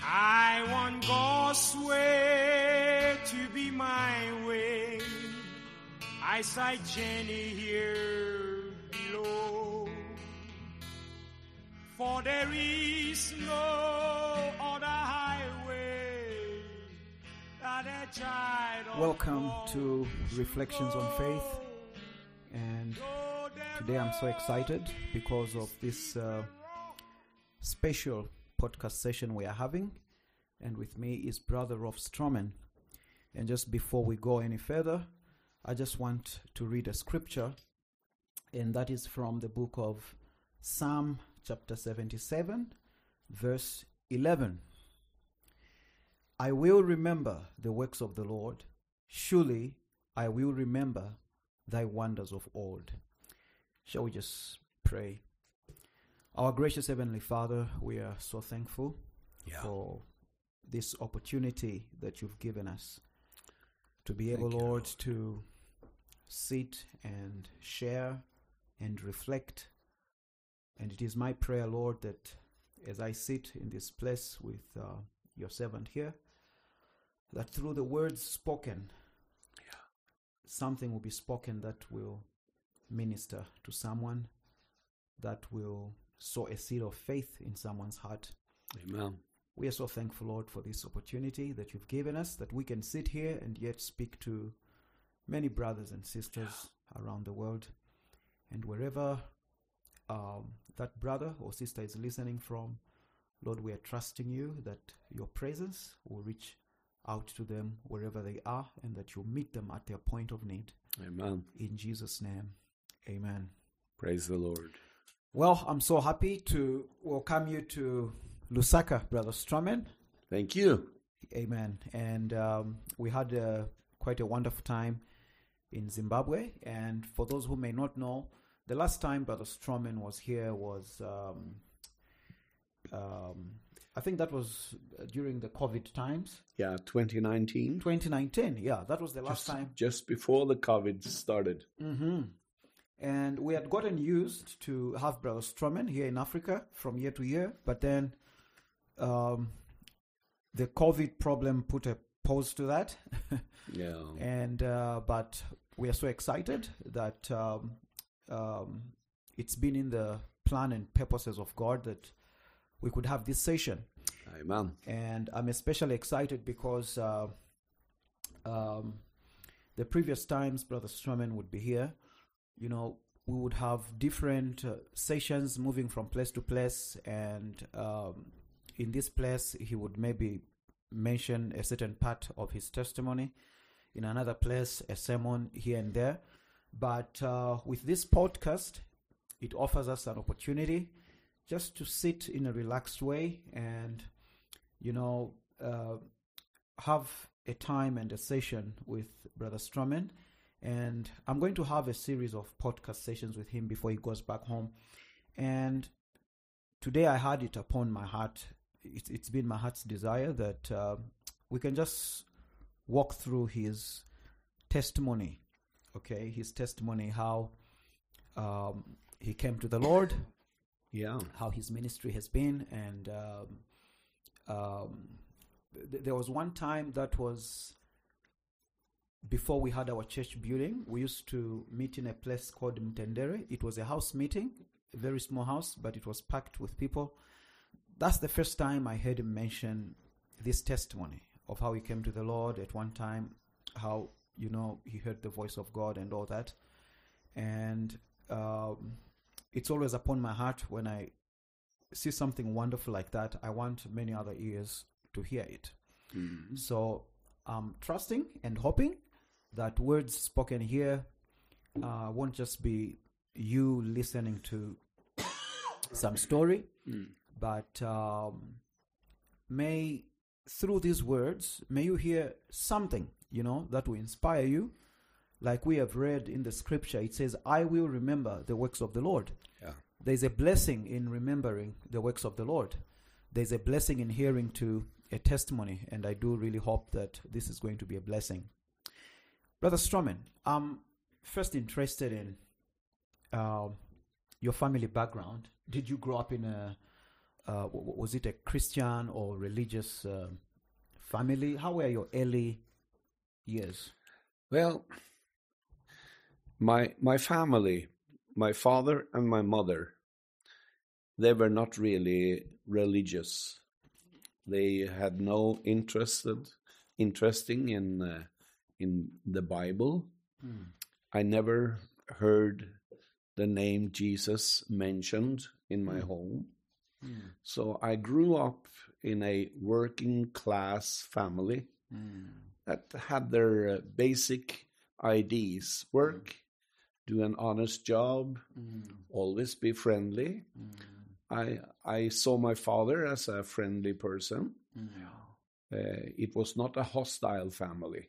I want God's way to be my way. I sight Jenny here below. For there is no other highway that a child of Welcome God to Reflections on Faith, and today I'm so excited because of this special podcast session we are having, and with me is Brother Rolf Stroman. And just before we go any further, I just want to read a scripture, and that is from the book of Psalm chapter 77, verse 11. I will remember the works of the Lord. Surely I will remember thy wonders of old. Shall we just pray? Our gracious Heavenly Father, we are so thankful for this opportunity that you've given us to be able, Lord, to sit and share and reflect. And it is my prayer, Lord, that as I sit in this place with your servant here, that through the words spoken, something will be spoken that will minister to someone, that will sow a seed of faith in someone's heart. Amen. We are so thankful, Lord, for this opportunity that you've given us, that we can sit here and yet speak to many brothers and sisters around the world. And wherever that brother or sister is listening from, Lord, we are trusting you that your presence will reach out to them wherever they are, and that you'll meet them at their point of need. Amen. In Jesus' name, amen. Praise the Lord. Well, I'm so happy to welcome you to Lusaka, Brother Stroman. Thank you. Amen. And we had quite a wonderful time in Zimbabwe. And for those who may not know, the last time Brother Stroman was here was, I think that was during the COVID times. Yeah, 2019. 2019, yeah, that was the last time. Just before the COVID started. Mm-hmm. And we had gotten used to have Brother Stroman here in Africa from year to year, but then the COVID problem put a pause to that. Yeah. And but we are so excited that it's been in the plan and purposes of God that we could have this session. Amen. And I'm especially excited because the previous times Brother Stroman would be here, you know, we would have different sessions moving from place to place, and in this place he would maybe mention a certain part of his testimony, in another place a sermon here and there. But with this podcast, it offers us an opportunity just to sit in a relaxed way and, you know, have a time and a session with Brother Stroman. And I'm going to have a series of podcast sessions with him before he goes back home. And today I had it upon my heart. It's been my heart's desire that we can just walk through his testimony. Okay, his testimony, how he came to the Lord. Yeah. How his ministry has been. And there was one time that was before we had our church building. We used to meet in a place called Mtendere. It was a house meeting, a very small house, but it was packed with people. That's the first time I heard him mention this testimony of how he came to the Lord at one time, how, you know, he heard the voice of God and all that. And it's always upon my heart when I see something wonderful like that. I want many other ears to hear it. Mm-hmm. So I'm trusting and hoping that words spoken here won't just be you listening to some story, but may through these words, may you hear something, you know, that will inspire you. Like we have read in the scripture, it says, I will remember the works of the Lord. Yeah. There's a blessing in remembering the works of the Lord. There's a blessing in hearing to a testimony, and I do really hope that this is going to be a blessing. Brother Stroman, I'm first interested in your family background. Did you grow up in was it a Christian or religious family? How were your early years? Well, my family, my father and my mother, they were not really religious. They had no interesting in the Bible. I never heard the name Jesus mentioned in my home. So I grew up in a working class family that had their basic ideas: work, do an honest job, always be friendly. I saw my father as a friendly person. It was not a hostile family.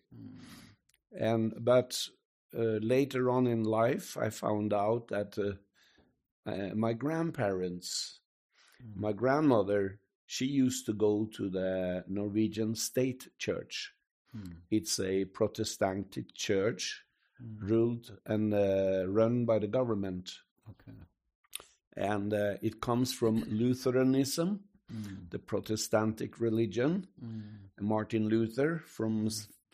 But later on in life, I found out that my grandparents, my grandmother, she used to go to the Norwegian State Church. It's a Protestant church ruled and run by the government. Okay. And it comes from Lutheranism, the Protestantic religion. Martin Luther from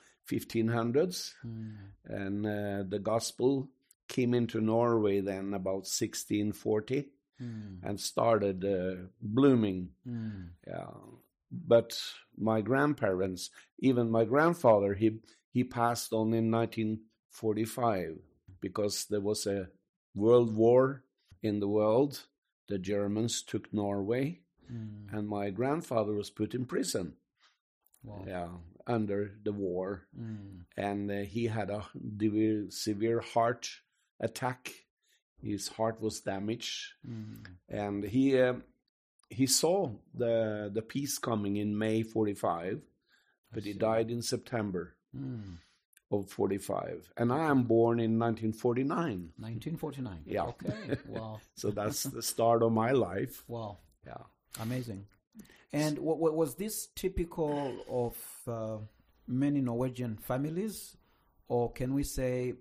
1500s. And the gospel came into Norway then about 1640 and started blooming. Yeah. But my grandparents, even my grandfather, he passed on in 1945 because there was a world war in the world. The Germans took Norway, and my grandfather was put in prison. Wow. Yeah, under the war, and he had a severe heart attack. His heart was damaged, and he saw the peace coming in May 45, but he died in September of 45. And I am born in 1949. 1949. Yeah. Okay. Wow. So that's the start of my life. Wow. Yeah. Amazing. And what was this typical of many Norwegian families, or can we say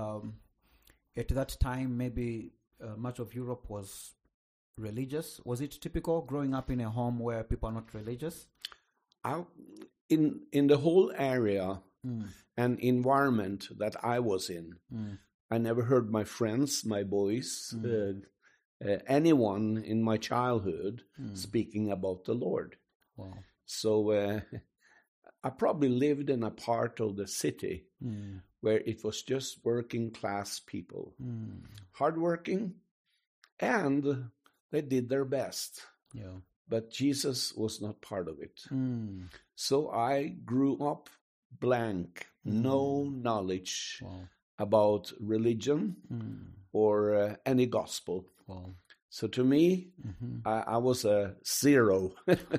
at that time maybe much of Europe was religious? Was it typical growing up in a home where people are not religious? In the whole area and environment that I was in, I never heard my friends, my boys, anyone in my childhood speaking about the Lord. Wow. So I probably lived in a part of the city where it was just working class people, hardworking, and they did their best. Yeah. But Jesus was not part of it. So I grew up blank, no knowledge about religion or any gospel. Wow. So to me, I was a zero.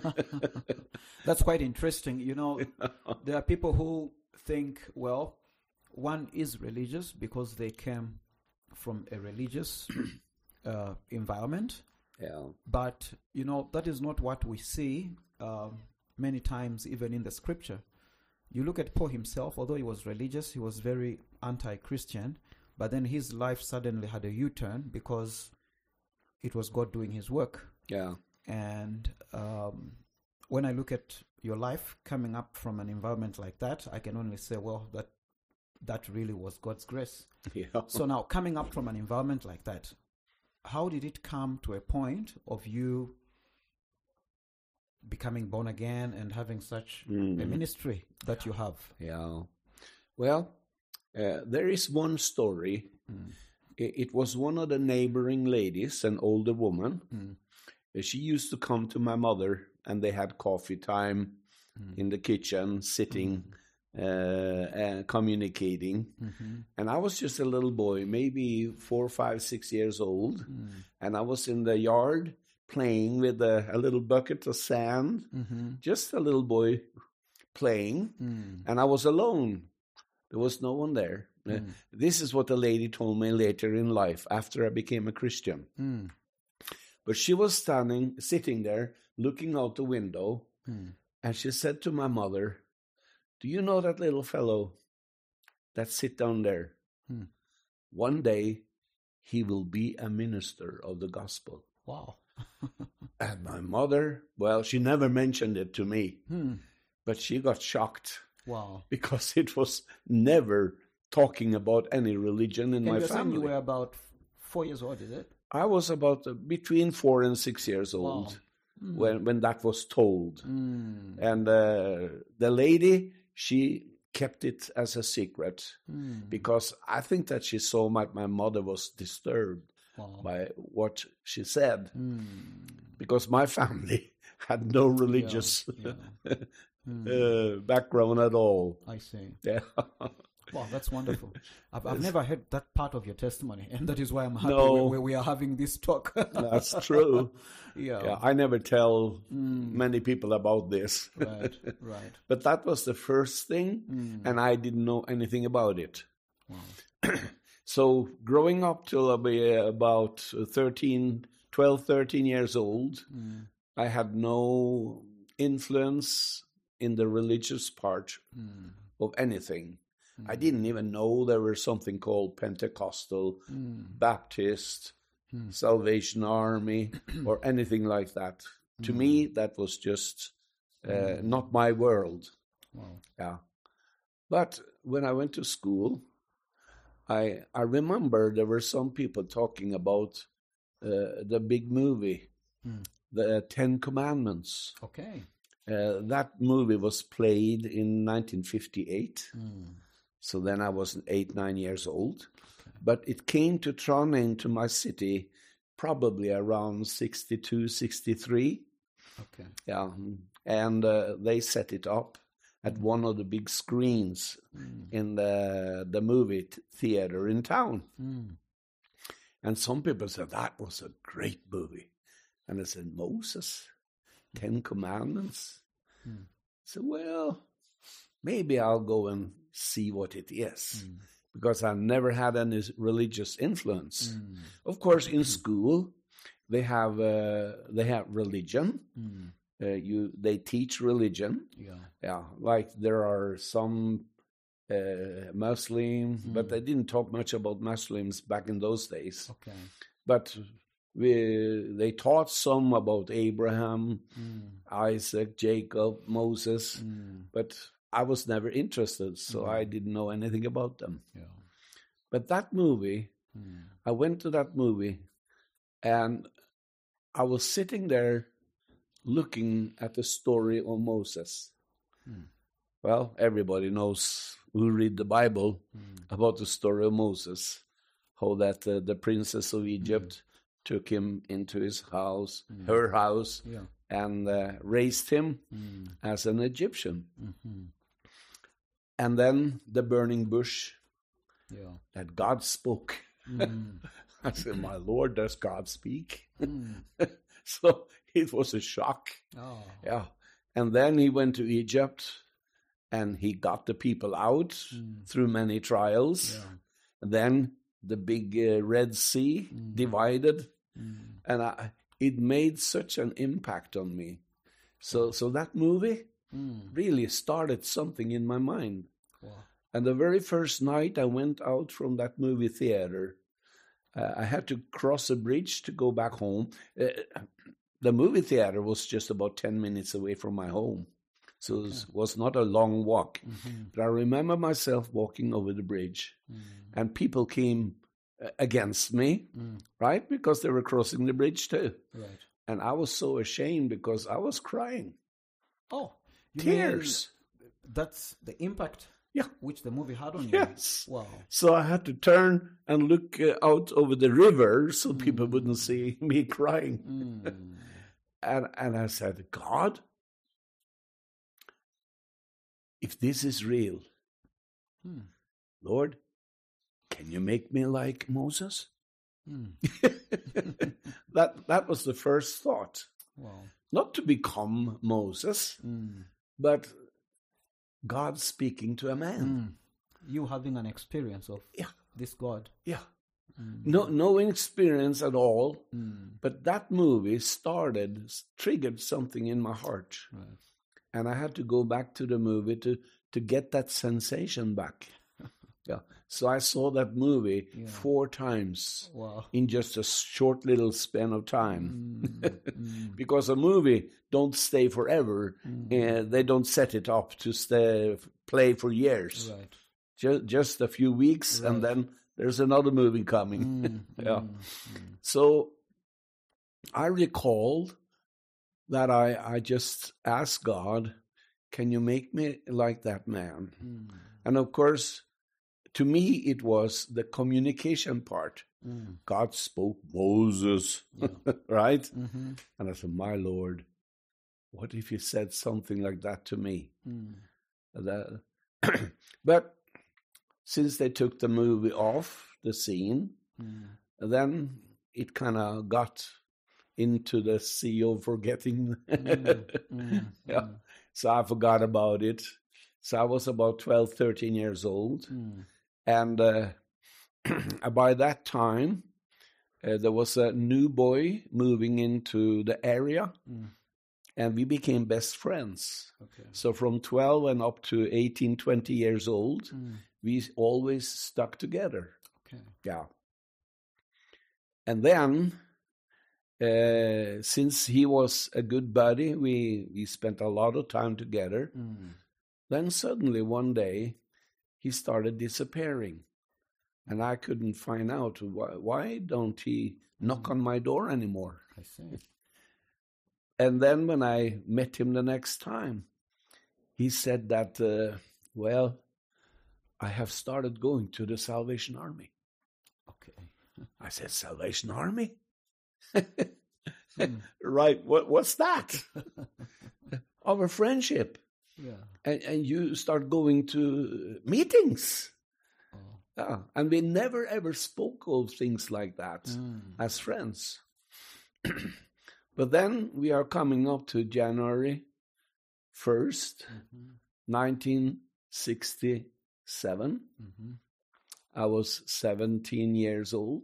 That's quite interesting. You know, there are people who think, well, one is religious because they came from a religious environment. Yeah. But, you know, that is not what we see many times, even in the scripture. You look at Paul himself, although he was religious, he was very anti-Christian, but then his life suddenly had a U-turn because it was God doing his work. Yeah. And when I look at your life coming up from an environment like that, I can only say, well, that really was God's grace. Yeah. So now, coming up from an environment like that, how did it come to a point of you becoming born again and having such a ministry that you have? Yeah. Well, there is one story. It was one of the neighboring ladies, an older woman. She used to come to my mother, and they had coffee time in the kitchen, sitting and communicating. And I was just a little boy, maybe 4, 5, 6 years old. And I was in the yard playing with a little bucket of sand, just a little boy playing. And I was alone. There was no one there. This is what the lady told me later in life, after I became a Christian. But she was sitting there, looking out the window, and she said to my mother, "Do you know that little fellow that sit down there? One day he will be a minister of the gospel." Wow. And my mother, well, she never mentioned it to me, but she got shocked Wow. because it was never talking about any religion in And my you're saying family. you were about 4 years old, is it? I was about between 4 and 6 years old when that was told. And the lady, she kept it as a secret because I think that she saw my mother was disturbed by what she said, because my family had no religious background at all. I see. Yeah. Wow, that's wonderful. I've never heard that part of your testimony, and that is why I'm happy No. where we are having this talk. That's true. Yeah. I never tell many people about this. Right, right. But that was the first thing, and I didn't know anything about it. Wow. So growing up till about 12, 13 years old, I had no influence in the religious part of anything. I didn't even know there was something called Pentecostal, Baptist, Salvation Army, or anything like that. To me, that was just not my world. Wow. Yeah. But when I went to school, I remember there were some people talking about the big movie, the 10 Commandments. Okay. That movie was played in 1958. So then I was 8, 9 years old. Okay. But it came to Trondheim, to my city, probably around 62, 63. Okay. Yeah. And they set it up at one of the big screens in the movie theater in town. And some people said, that was a great movie. And I said, Moses, 10 Commandments? I said, well, maybe I'll go and see what it is, because I never had any religious influence. Of course, in school, they have religion. They teach religion. Yeah. Like there are some Muslims, but they didn't talk much about Muslims back in those days. Okay. But they taught some about Abraham, Isaac, Jacob, Moses, but I was never interested, so I didn't know anything about them. Yeah. But that movie, I went to that movie, and I was sitting there looking at the story of Moses. Well, everybody knows who read the Bible about the story of Moses, how that the princess of Egypt took him into his house, her house, and raised him as an Egyptian. And then the burning bush that God spoke. I said, my Lord, does God speak? So it was a shock. Oh. Yeah. And then he went to Egypt, and he got the people out through many trials. Yeah. And then the big Red Sea divided, and it made such an impact on me. So that movie really started something in my mind. Wow. And the very first night I went out from that movie theater, I had to cross a bridge to go back home. The movie theater was just about 10 minutes away from my home. So it was not a long walk. But I remember myself walking over the bridge, and people came against me, right? Because they were crossing the bridge too. Right. And I was so ashamed because I was crying. Oh, tears. That's the impact which the movie had on you. Yes. Wow. So I had to turn and look out over the river so people wouldn't see me crying. And I said, God, if this is real, Lord, can you make me like Moses? That was the first thought. Wow. Not to become Moses, but God speaking to a man. You having an experience of this God. Yeah. No experience at all, but that movie triggered something in my heart. Right. And I had to go back to the movie to get that sensation back. Yeah. So I saw that movie 4 times Wow. in just a short little span of time. Because a movie don't stay forever. They don't set it up to play for years. Right. Just a few weeks, and then there's another movie coming. So I recalled that I just asked God, can you make me like that man? And of course, to me, it was the communication part. God spoke Moses, right? And I said, my Lord, what if you said something like that to me? But since they took the movie off the scene, then it kind of got into the sea of forgetting. So I forgot about it. So I was about 12, 13 years old. And by that time, there was a new boy moving into the area. And we became best friends. So from 12 and up to 18, 20 years old, we always stuck together. Yeah. And then, since he was a good buddy, we spent a lot of time together. Then suddenly one day, he started disappearing. And I couldn't find out why don't he knock on my door anymore. I see. And then when I met him the next time, he said that, well, I have started going to the Salvation Army. I said, Salvation Army? Right, what's that? Our friendship. And you start going to meetings. And we never ever spoke of things like that as friends. But then we are coming up to January 1st, 1967. I was 17 years old.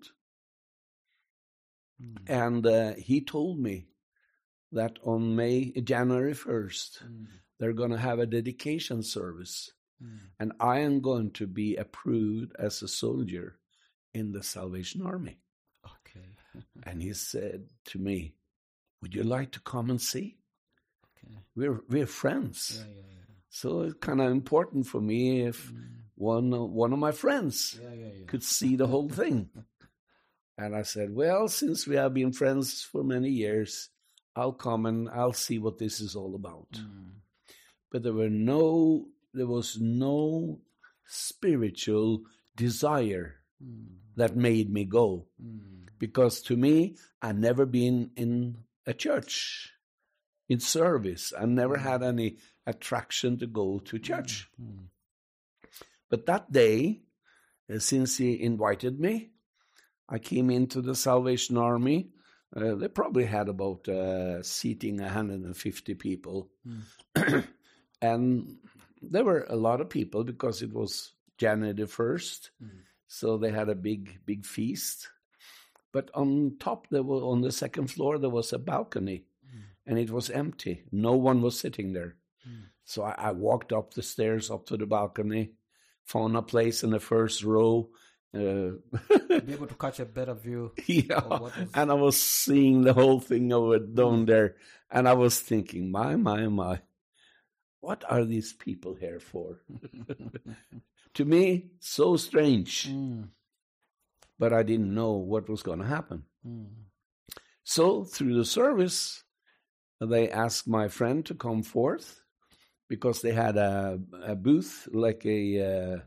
And he told me that on January 1st, they're going to have a dedication service. And I am going to be approved as a soldier in the Salvation Army. And he said to me, would you like to come and see? We're friends. So it's kind of important for me if one of my friends could see the whole thing. And I said, well, since we have been friends for many years, I'll come and I'll see what this is all about. But there was no spiritual desire that made me go. Because to me, I'd never been in a church, in service. I never had any attraction to go to church. But that day, since he invited me, I came into the Salvation Army. They probably had about seating 150 people. And there were a lot of people because it was January the 1st. So they had a big feast. But on top, on the second floor, there was a balcony. And it was empty. No one was sitting there. So I walked up the stairs, up to the balcony, found a place in the first row. Be able to catch a better view. And I was seeing the whole thing over down there. And I was thinking, my, what are these people here for? To me, so strange. But I didn't know what was going to happen. So through the service, they asked my friend to come forth because they had a booth, like they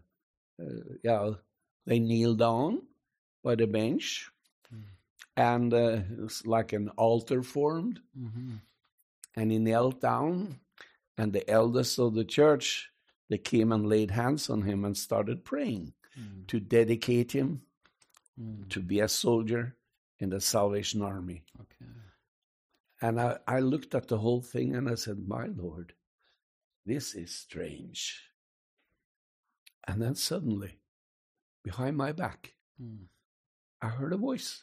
kneeled down by the bench, and it was like an altar formed, and he knelt down, and the elders of the church, they came and laid hands on him and started praying to dedicate him to be a soldier in the Salvation Army. And I looked at the whole thing and I said, my Lord, this is strange. And then suddenly, behind my back, I heard a voice.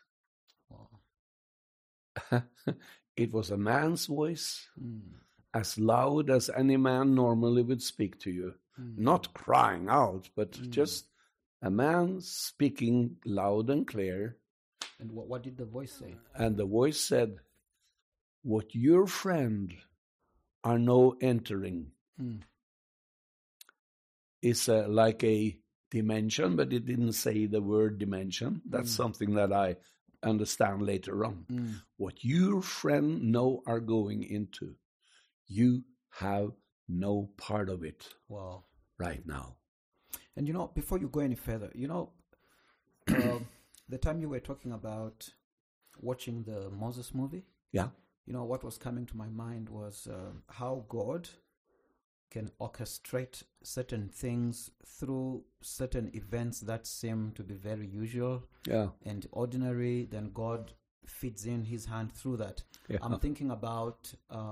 It was a man's voice, as loud as any man normally would speak to you. Not crying out, but just a man speaking loud and clear, And what did the voice say? and the voice said, "What your friend are now entering is like a dimension," but it didn't say the word dimension. That's something that I understand later on. What your friend now are going into, you have no part of it Wow. right now. And before you go any further, the time you were talking about watching the Moses movie, Yeah. What was coming to my mind was how God can orchestrate certain things through certain events that seem to be very usual Yeah. and ordinary. Then God feeds in his hand through that. Yeah. I'm thinking about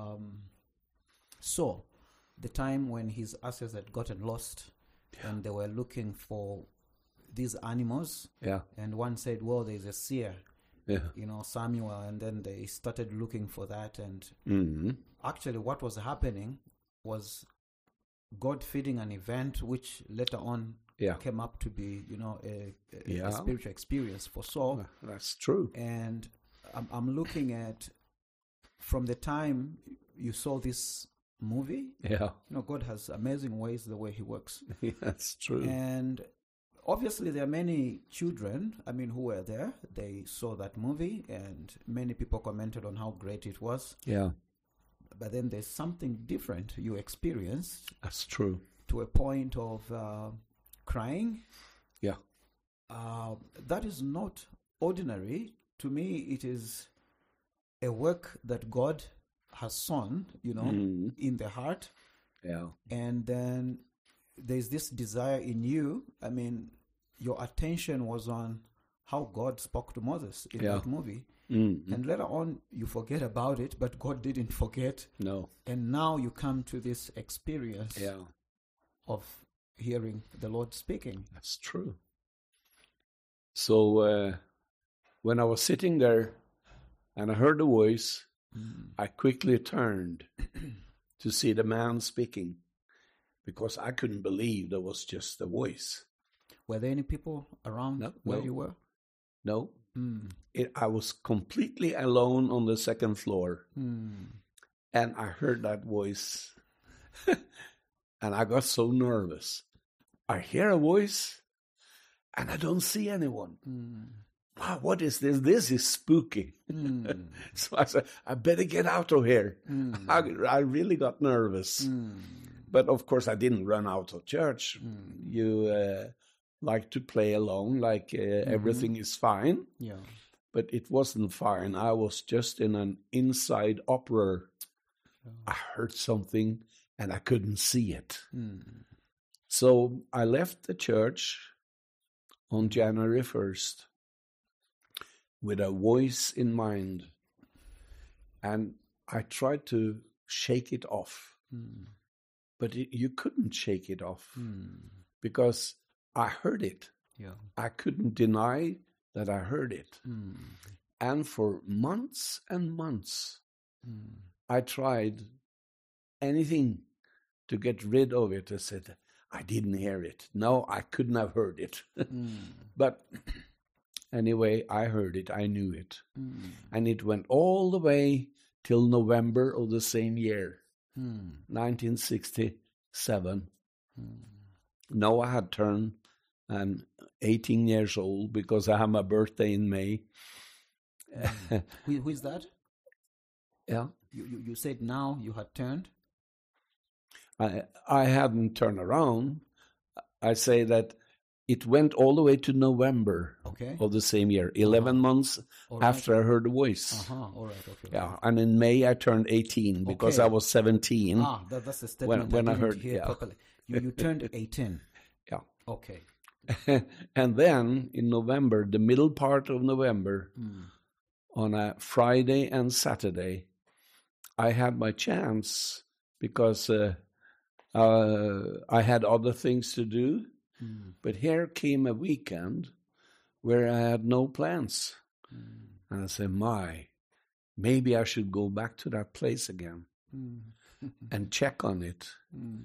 Saul, the time when his asses had gotten lost and they were looking for these animals. Yeah. And one said, well, there's a seer, Yeah. Samuel. And then they started looking for that. And Mhm. actually what was happening was God feeding an event which later on Yeah. came up to be, Yeah. a spiritual experience for Saul. That's true. And I'm looking at, from the time you saw this movie, Yeah. God has amazing ways the way he works. That's true. And obviously there are many children, who were there. They saw that movie and many people commented on how great it was. Yeah. But then there's something different you experienced That's true. to a point of crying. Yeah. That is not ordinary. To me, it is a work that God has sown, in the heart. Yeah. And then there's this desire in you. Your attention was on how God spoke to Moses in that movie. Mhm. And later on, you forget about it, but God didn't forget. No. And now you come to this experience Yeah. of hearing the Lord speaking. That's true. So when I was sitting there and I heard the voice, I quickly turned to see the man speaking because I couldn't believe there was just a voice. Were there any people around where you were? No. I was completely alone on the second floor. And I heard that voice. And I got so nervous. I hear a voice and I don't see anyone. Wow, what is this? This is spooky. So I said, I better get out of here. I really got nervous. But of course, I didn't run out of church. You like to play along, like everything is fine. Yeah. But it wasn't fine. I was just in an inside uproar. I heard something and I couldn't see it. So I left the church on January 1st with a voice in mind. And I tried to shake it off. But you couldn't shake it off because I heard it. Yeah. I couldn't deny that I heard it. And for months and months, I tried anything to get rid of it. I said, I didn't hear it. No, I couldn't have heard it. But anyway, I heard it. I knew it. And it went all the way till November of the same year, 1967. Now I had turned 18 years old because I have my birthday in May. Who is that? Yeah. You said now you had turned? I hadn't turned around. I say that it went all the way to November of the same year, 11 months after I heard the voice. All right, okay. Yeah, and in May I turned 18 because I was 17. That's the statement when I heard didn't hear properly. You turned 18. Yeah. Okay. And then in November, the middle part of November, on a Friday and Saturday, I had my chance because I had other things to do. But here came a weekend where I had no plans. And I said, maybe I should go back to that place again and check on it.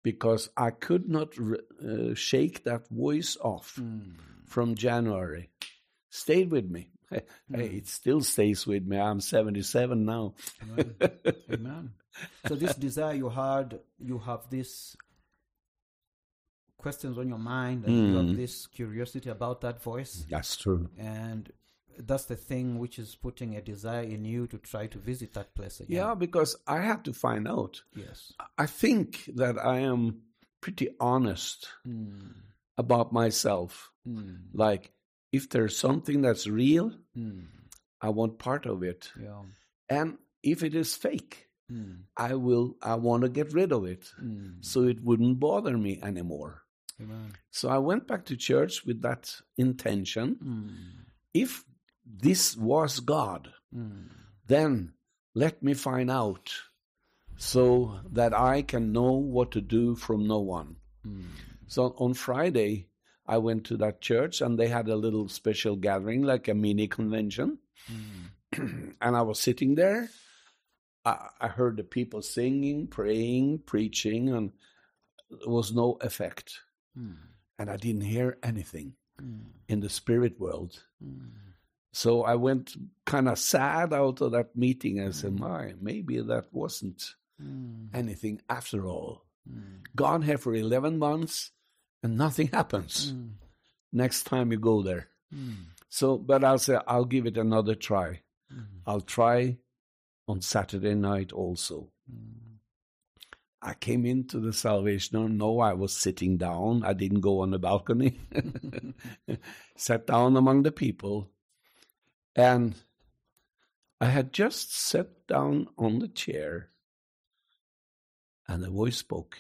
because I could not shake that voice off from January. Stayed with me. Hey, it still stays with me. I'm 77 now. Amen. Amen. So this desire you had, you have these questions on your mind, and you have this curiosity about that voice. That's true. And that's the thing which is putting a desire in you to try to visit that place again. Yeah, because I had to find out. Yes. I think that I am pretty honest about myself. Like, if there's something that's real, I want part of it. Yeah. And if it is fake, I want to get rid of it so it wouldn't bother me anymore. Amen. So I went back to church with that intention. If this was God, then let me find out so that I can know what to do from now on. So on Friday, I went to that church and they had a little special gathering, like a mini convention. And I was sitting there. I heard the people singing, praying, preaching, and there was no effect. And I didn't hear anything in the spirit world. So I went kind of sad out of that meeting and said, maybe that wasn't anything after all. Gone here for 11 months and nothing happens. Next time you go there. So, but I'll say, I'll give it another try. I'll try on Saturday night also. I came into the Salvation Army. No, I was sitting down. I didn't go on the balcony. Sat down among the people. And I had just sat down on the chair. And the voice spoke.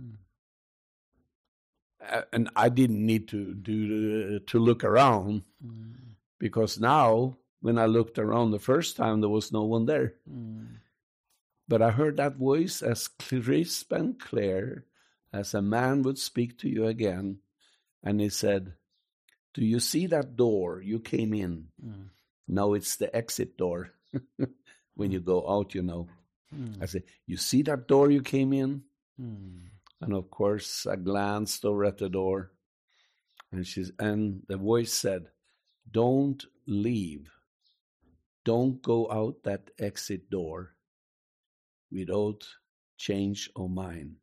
And I didn't need to look around. Because now, when I looked around the first time, there was no one there. But I heard that voice as crisp and clear as a man would speak to you again. And he said, do you see that door you came in? Now it's the exit door. When you go out, you know. I said, you see that door you came in? And of course, I glanced over at the door. And the voice said, don't leave. Don't go out that exit door without change of mind.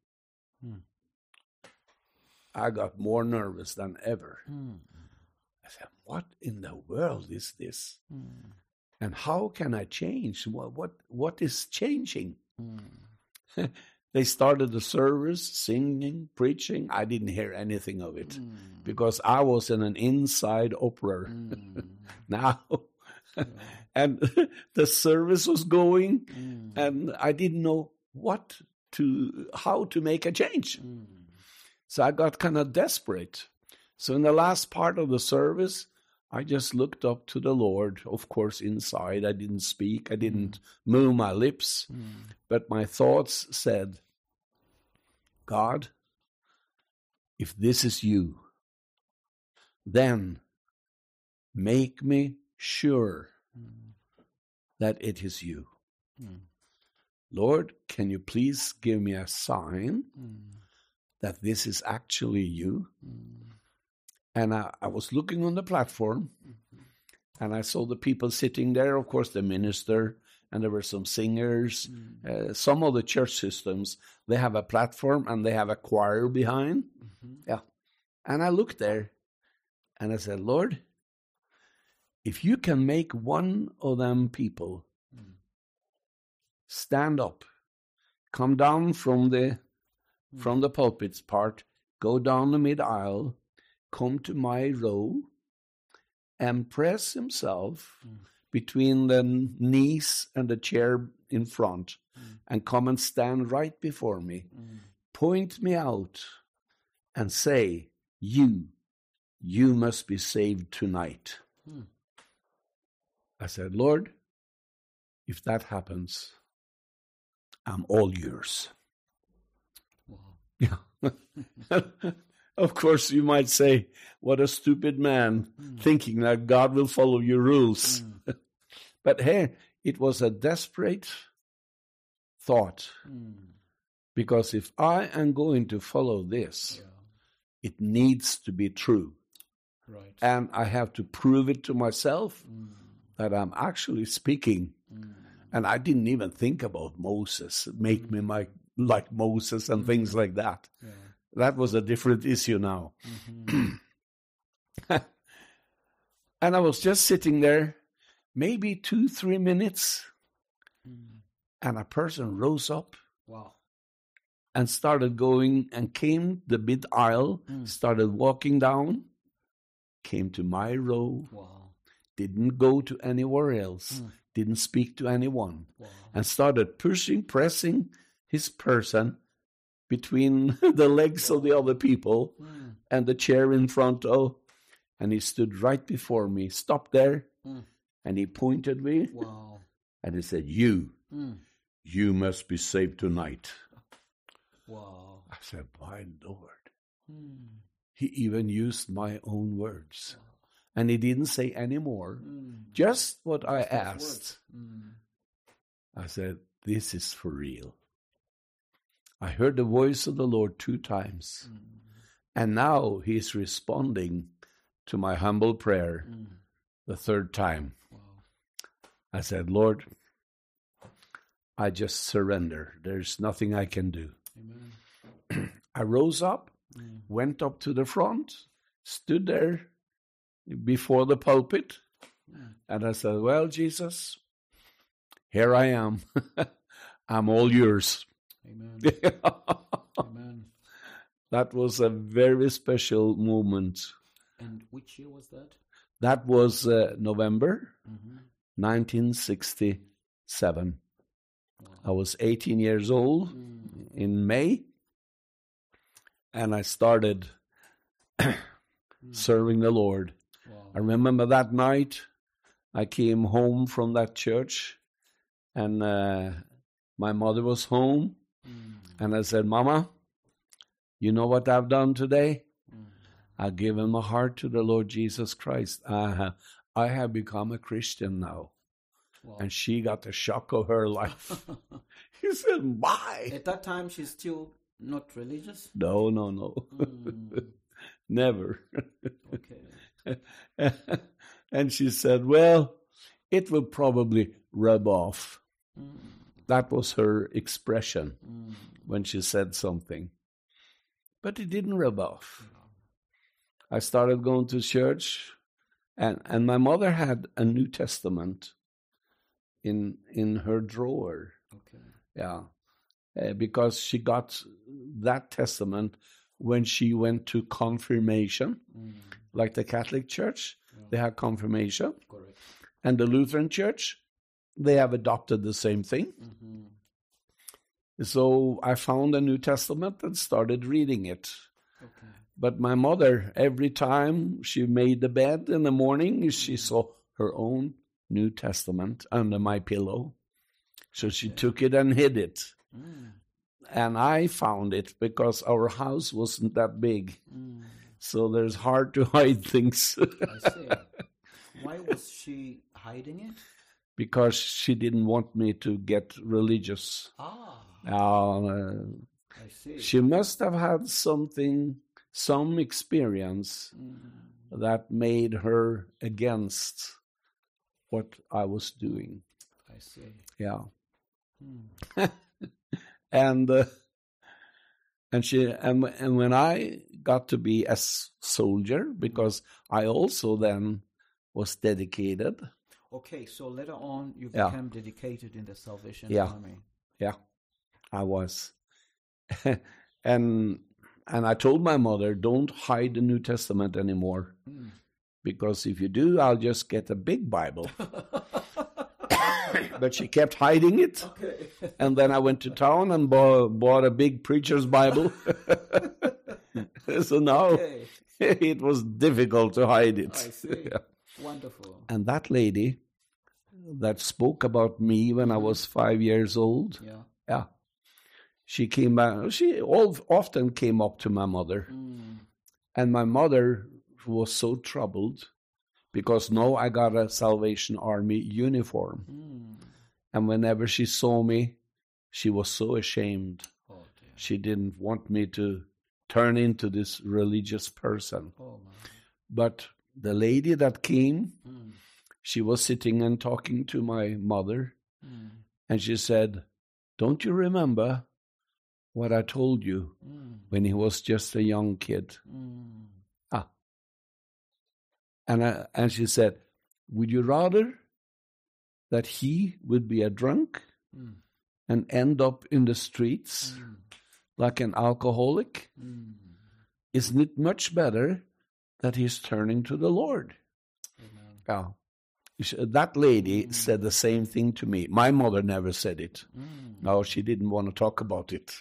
I got more nervous than ever. I said, what in the world is this? And how can I change? What is changing? They started the service, singing, preaching. I didn't hear anything of it because I was in an inside opera now. And the service was going, and I didn't know how to make a change. So I got kind of desperate. So in the last part of the service, I just looked up to the Lord, of course, inside. I didn't speak. I didn't move my lips. But my thoughts said, God, if this is you, then make me sure that it is you. Lord, can you please give me a sign that this is actually you? And I was looking on the platform, and I saw the people sitting there, of course, the minister, and there were some singers. Some of the church systems, they have a platform, and they have a choir behind. Yeah. And I looked there, and I said, Lord, if you can make one of them people stand up, come down from the pulpit part, go down the mid-aisle, come to my row, and press himself between the knees and the chair in front, and come and stand right before me, point me out, and say, you must be saved tonight. I said, Lord, if that happens, I'm all yours. Wow. Yeah. Of course, you might say, what a stupid man, thinking that God will follow your rules. But hey, it was a desperate thought. Because if I am going to follow this, it needs to be true. Right. And I have to prove it to myself that I'm actually speaking. And I didn't even think about Moses, make me like Moses and things like that. Yeah. That was a different issue now. And I was just sitting there, maybe 2-3 minutes, and a person rose up Wow. and started going and came the mid aisle, started walking down, came to my row, Wow. didn't go to anywhere else, didn't speak to anyone, Wow. and started pressing his person between the legs of the other people and the chair in front of, and he stood right before me, stopped there, and he pointed me, Wow. and he said, you must be saved tonight. Wow. I said, my Lord. He even used my own words. And he didn't say any more, just what I asked. I said, this is for real. I heard the voice of the Lord 2 times. And now he's responding to my humble prayer the 3rd time. Wow. I said, Lord, I just surrender. There's nothing I can do. Amen. I rose up, went up to the front, stood there before the pulpit, and I said, well, Jesus, here I am. I'm all yours. Amen. Amen. That was a very special moment. And which year was that? That was November 1967. Wow. I was 18 years old in May, and I started serving the Lord. Wow. I remember that night I came home from that church, and my mother was home, and I said, Mama, you know what I've done today? I've given my heart to the Lord Jesus Christ. I have become a Christian now. Wow. And she got the shock of her life. He said, why? At that time, she's still not religious? No. Never. Okay. And she said, well, it will probably rub off. That was her expression when she said something. But it didn't rub off. I started going to church, and my mother had a New Testament in her drawer. Okay. Yeah. Because she got that testament when she went to confirmation, like the Catholic Church, they have confirmation. Correct. And the Lutheran Church, they have adopted the same thing. So I found a New Testament and started reading it. Okay. But my mother, every time she made the bed in the morning, she saw her own New Testament under my pillow. So she took it and hid it. And I found it because our house wasn't that big. So there's hard to hide things. I see. Why was she hiding it? Because she didn't want me to get religious. I see. She must have had some experience that made her against what I was doing. I see. Yeah. And when I got to be a soldier, because I also then was dedicated. Okay, so later on you became dedicated in the Salvation Army. Yeah, I was. And I told my mother, don't hide the New Testament anymore. Because if you do, I'll just get a big Bible. But she kept hiding it. Okay. And then I went to town and bought a big preacher's Bible. So now it was difficult to hide it. I see. Wonderful. And that lady that spoke about me when I was 5 years old, she came back. She often came up to my mother. And my mother was so troubled because now I got a Salvation Army uniform. And whenever she saw me, she was so ashamed She didn't want me to turn into this religious person. Oh, my. But the lady that came, she was sitting and talking to my mother, and she said, "Don't you remember what I told you when he was just a young kid?" And she said, "Would you rather that he would be a drunk and end up in the streets like an alcoholic? Isn't it much better that he's turning to the Lord?" Yeah. That lady said the same thing to me. My mother never said it. No, she didn't want to talk about it.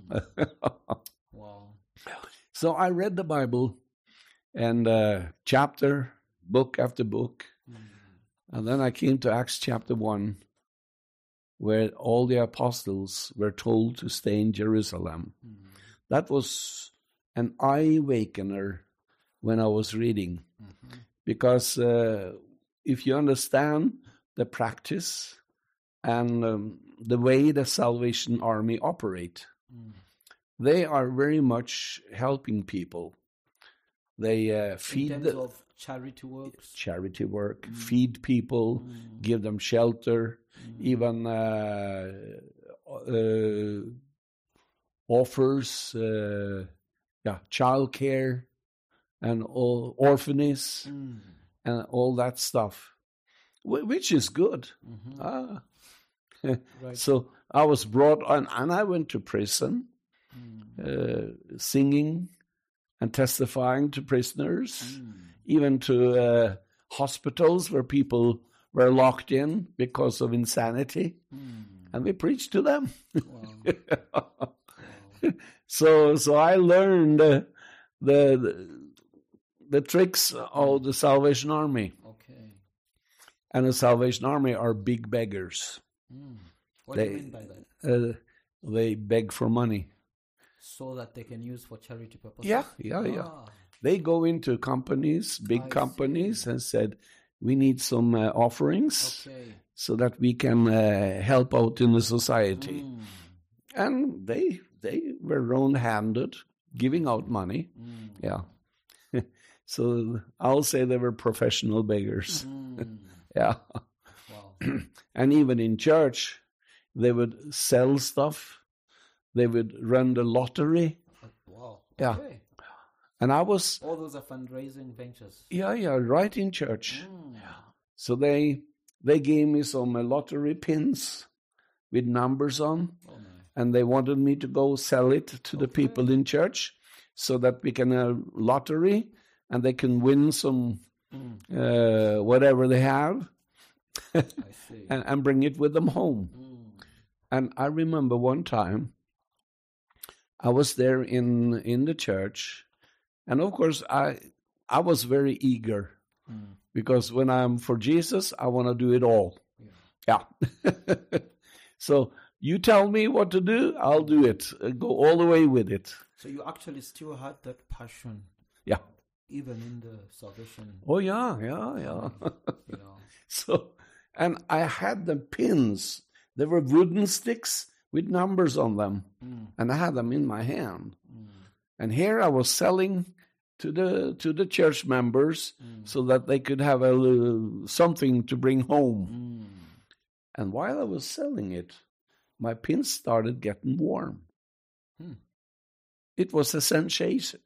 Wow. So I read the Bible, and book after book. And then I came to Acts chapter 1, where all the apostles were told to stay in Jerusalem. That was an eye-awakener when I was reading. Because if you understand the practice and the way the Salvation Army operate, they are very much helping people. They feed in terms of charity work, feed people, give them shelter, even offers child care and all orphanages and all that stuff, which is good. Right. So I was brought on, and I went to prison, singing and testifying to prisoners, even to hospitals where people were locked in because of insanity, and we preached to them. Wow. So I learned the tricks of the Salvation Army. Okay. And the Salvation Army are big beggars. What do you mean by that? They beg for money. So that they can use for charity purposes? Yeah. They go into companies, big companies, and said, "We need some offerings so that we can help out in the society." And they were round-handed, giving out money. Yeah. So I'll say they were professional beggars. Yeah. Wow. And even in church, they would sell stuff. They would run the lottery. Wow. Yeah. Okay. And I was... All those are fundraising ventures. Yeah, right in church. So they gave me some lottery pins with numbers on. And they wanted me to go sell it to the people in church so that we can have lottery and they can win some whatever they have and bring it with them home. And I remember one time I was there in the church, and of course I was very eager because when I'm for Jesus, I want to do it all. Yeah. So you tell me what to do, I'll do it. Go all the way with it. So you actually still had that passion. Yeah. Even in the salvation. Oh, yeah. So, and I had the pins. They were wooden sticks with numbers on them. And I had them in my hand. And here I was selling to the church members so that they could have something to bring home. And while I was selling it, my pins started getting warm. It was a sensation.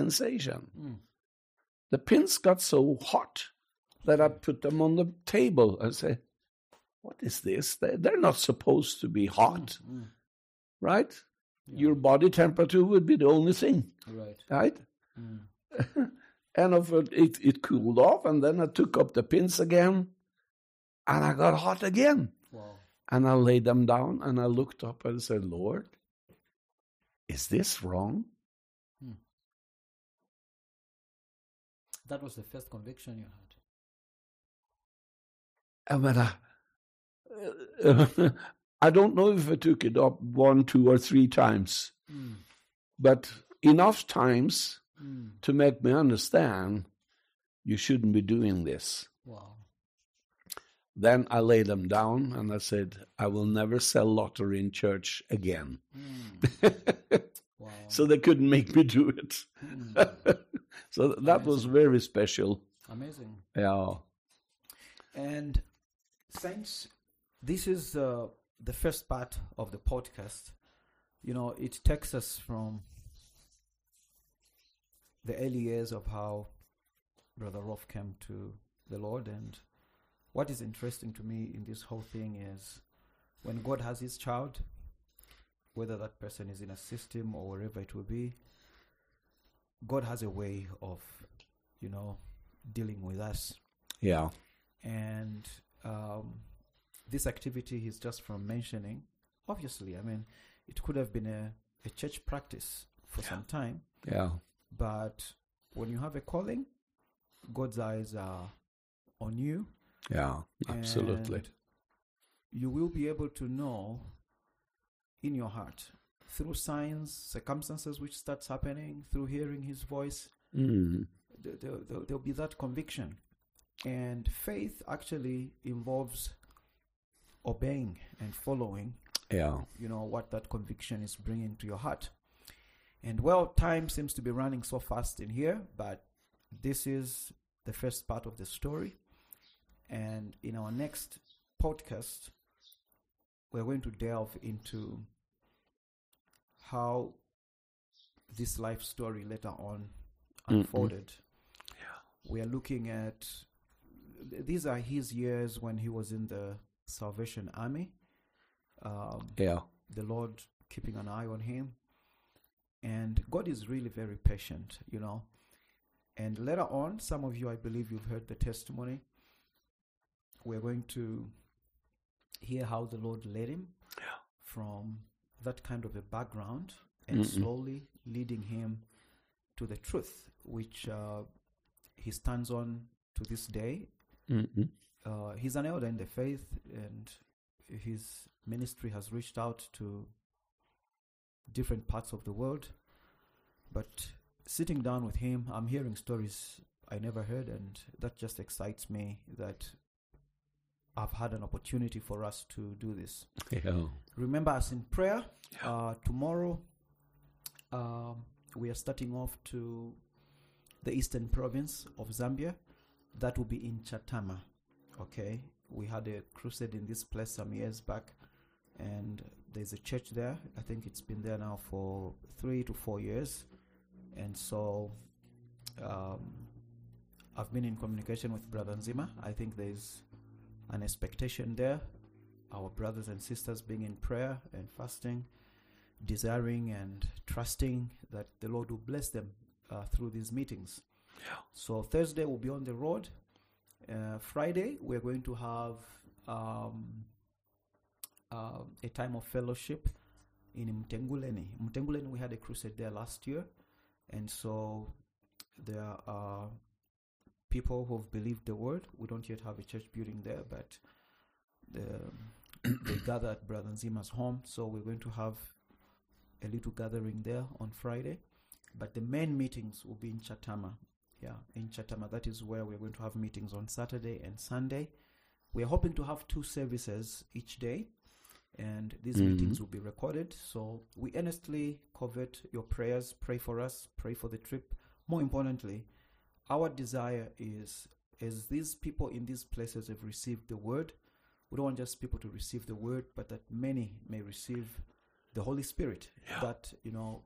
The pins got so hot that I put them on the table. I said, "What is this? They're not supposed to be hot, right? Yeah. Your body temperature would be the only thing, right?" And it cooled off, and then I took up the pins again, and I got hot again. Wow. And I laid them down, and I looked up and said, "Lord, is this wrong?" That was the first conviction you had. And when I don't know if I took it up 1, 2, or 3 times, but enough times to make me understand you shouldn't be doing this. Wow. Then I laid them down and I said, I will never sell lottery in church again. Wow. So they couldn't make me do it. So that was very special. Amazing. Yeah. And saints, this is the first part of the podcast. You know, it takes us from the early years of how Brother Rolf came to the Lord. And what is interesting to me in this whole thing is when God has his child, whether that person is in a system or wherever it will be, God has a way of, you know, dealing with us. Yeah. And this activity he's just from mentioning, obviously, I mean, it could have been a church practice for some time. Yeah. But when you have a calling, God's eyes are on you. Yeah, absolutely. And you will be able to know in your heart through signs, circumstances which starts happening, through hearing his voice, there'll be that conviction. And faith actually involves obeying and following, you know, what that conviction is bringing to your heart. And well, time seems to be running so fast in here, but this is the first part of the story. And in our next podcast, we're going to delve into how this life story later on unfolded. We are looking at, these are his years when he was in the Salvation Army. The Lord keeping an eye on him. And God is really very patient, you know. And later on, some of you, I believe you've heard the testimony. We're going to hear how the Lord led him from that kind of a background and slowly leading him to the truth, which he stands on to this day. He's an elder in the faith, and his ministry has reached out to different parts of the world. But sitting down with him, I'm hearing stories I never heard, and that just excites me that I've had an opportunity for us to do this. Remember us in prayer. Tomorrow, we are starting off to the eastern province of Zambia. That will be in Chatama. Okay, we had a crusade in this place some years back, and there's a church there. I think it's been there now for 3 to 4 years. And so I've been in communication with Brother Nzima. I think there's an expectation there. Our brothers and sisters being in prayer and fasting, desiring and trusting that the Lord will bless them through these meetings. So Thursday we'll be on the road. Friday we're going to have a time of fellowship in Mtenguleni. Mtenguleni, we had a crusade there last year, and so there are people who have believed the word. We don't yet have a church building there, but they gather at Brother Nzima's home, so we're going to have a little gathering there on Friday. But the main meetings will be in Chatama. Yeah, in Chatama. That is where we're going to have meetings on Saturday and Sunday. We're hoping to have 2 services each day, and these meetings will be recorded. So we earnestly covet your prayers. Pray for us. Pray for the trip. More importantly, our desire is, as these people in these places have received the word, we don't want just people to receive the word, but that many may receive the Holy Spirit. That, you know,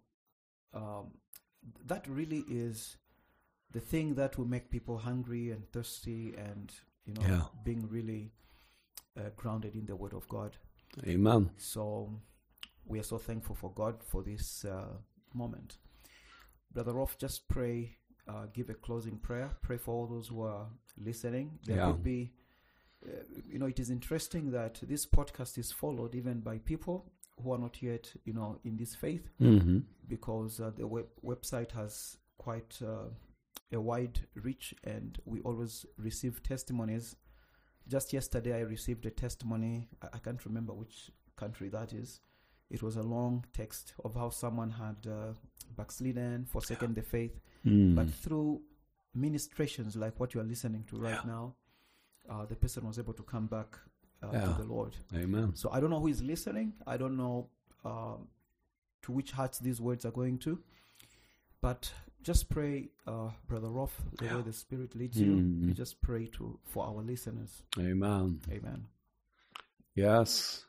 that really is the thing that will make people hungry and thirsty and, you know, being really grounded in the word of God. Amen. So we are so thankful for God for this moment. Brother Rolf, just pray, give a closing prayer. Pray for all those who are listening. There could be, you know, it is interesting that this podcast is followed even by people who are not yet, you know, in this faith, because the website has quite a wide reach, and we always receive testimonies. Just yesterday, I received a testimony. I can't remember which country that is. It was a long text of how someone had backslidden, forsaken the faith, but through ministrations like what you are listening to right now, the person was able to come back Yeah. to the Lord. Amen. So I don't know who is listening. I don't know to which hearts these words are going to. But just pray, Brother Rolf, the way the Spirit leads you. Mm. You just pray for our listeners. Amen. Amen. Yes.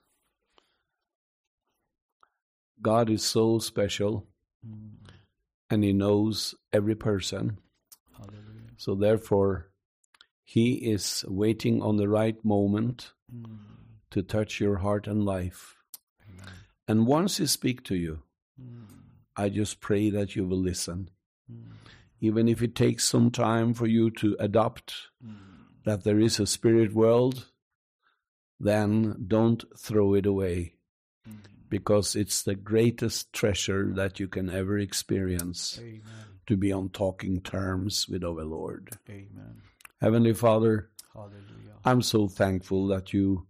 God is so special, and He knows every person. Hallelujah. So therefore, He is waiting on the right moment to touch your heart and life. Amen. And once He speaks to you, I just pray that you will listen. Even if it takes some time for you to adopt that there is a spirit world, then don't throw it away, because it's the greatest treasure that you can ever experience, Amen. to be on talking terms with our Lord. Amen. Heavenly Father, Hallelujah. I'm so thankful that you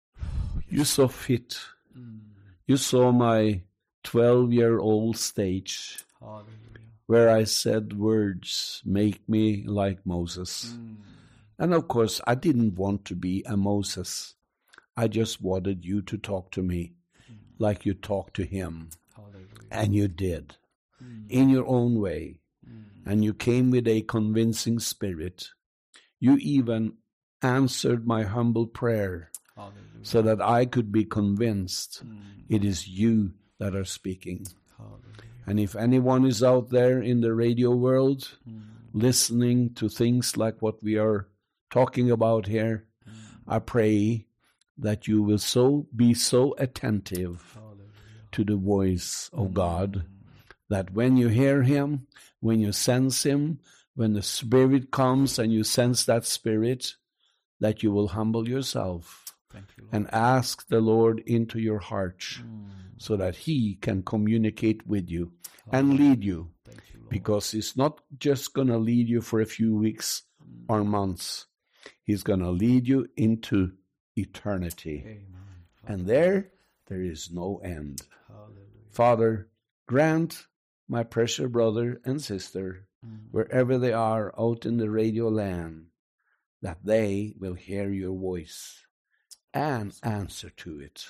saw fit. You saw my 12-year-old stage Hallelujah. where I said words, make me like Moses. And of course, I didn't want to be a Moses. I just wanted you to talk to me like you talked to him. Hallelujah. And you did, in your own way. And you came with a convincing spirit. You even answered my humble prayer, Hallelujah. so that I could be convinced it is you that are speaking. Hallelujah. And if anyone is out there in the radio world listening to things like what we are talking about here, I pray that you will be so attentive to the voice of God, that when you hear Him, when you sense Him, when the Spirit comes and you sense that Spirit, that you will humble yourself Thank you, Lord. and ask the Lord into your heart, so that He can communicate with you and lead you. Thank you, Lord. Because He's not just going to lead you for a few weeks or months. He's going to lead you into eternity. Amen. And there is no end. Hallelujah. Father, grant my precious brother and sister, wherever they are out in the radio land, that they will hear your voice and answer to it.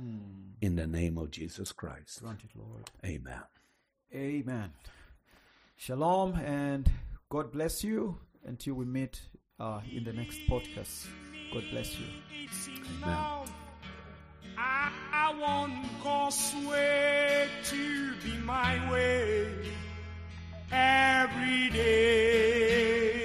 In the name of Jesus Christ. Grant it, Lord. Amen. Amen. Shalom, and God bless you until we meet in the next podcast. God bless you. Amen. I want God's way to be my way every day.